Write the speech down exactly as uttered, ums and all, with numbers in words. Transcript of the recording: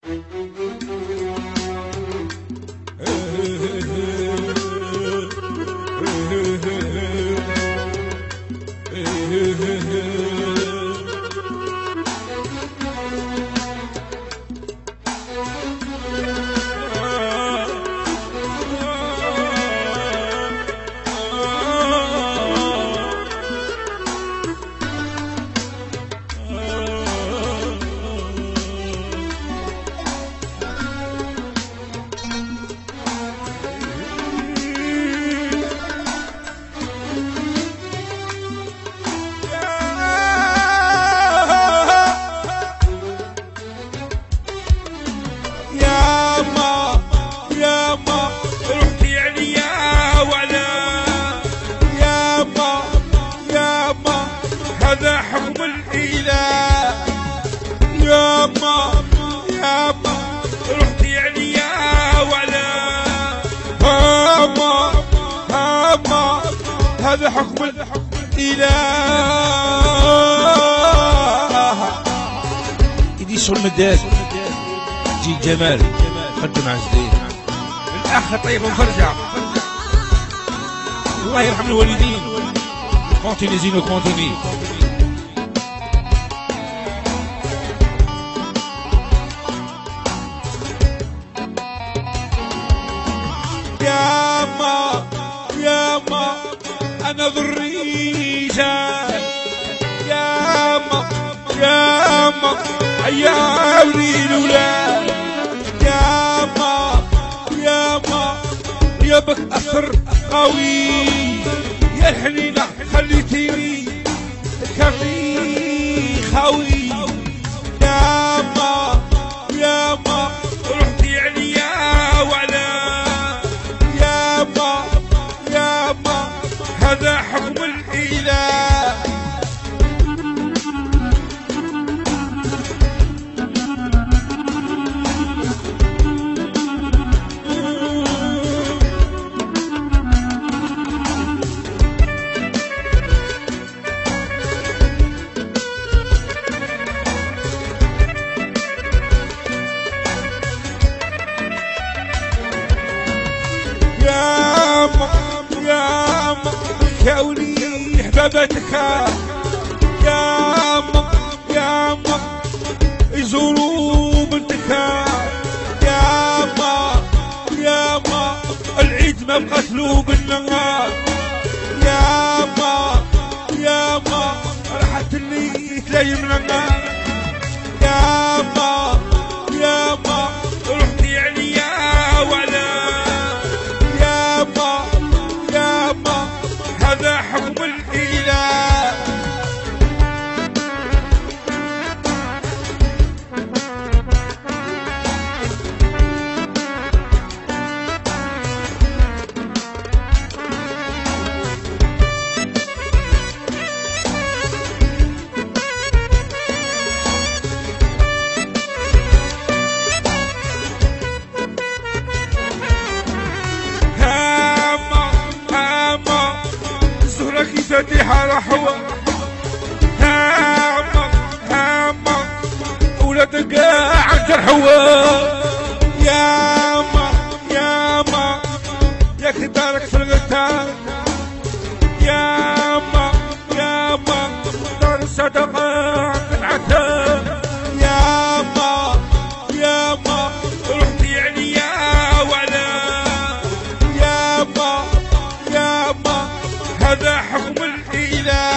هذا حكم الإله. ياما ياما رحت يعني يا ولا هاما هاما هذا حكم الإله. يدي شو المداد جي جمال خدم عزيز الأخ طيب وفرجع الله يرحم الوالدين. كونتيني زينو كونتيني. ياما ياما أنا ذو الرجال. ياما ياما عيالي الولاد. ياما ياما يا بك أثر قوي يا الحنينة خليتيني كفي خوي. ياما ياما رحت يعني يا ولا ياما ياما هذا حكم الإله. ياما ياما كوني حبابتك. ياما ياما يزوروا بنتك. ياما ياما العيد ما بقتلوا بالنهار. ياما ياما راحت اللي تلايم لنا. ياما ياما رحت يعني يا ولا ياما ياما هذا حكم الإله. فاتحة رحوة. هاما هاما ولاد قاعد الحوة. ياما ياما يا كدارك في الغتان. ياما ياما دار الصدقة قطعتها. ياما ياما رحت يعني يا ولا ياما ياما هذا حكم الإله.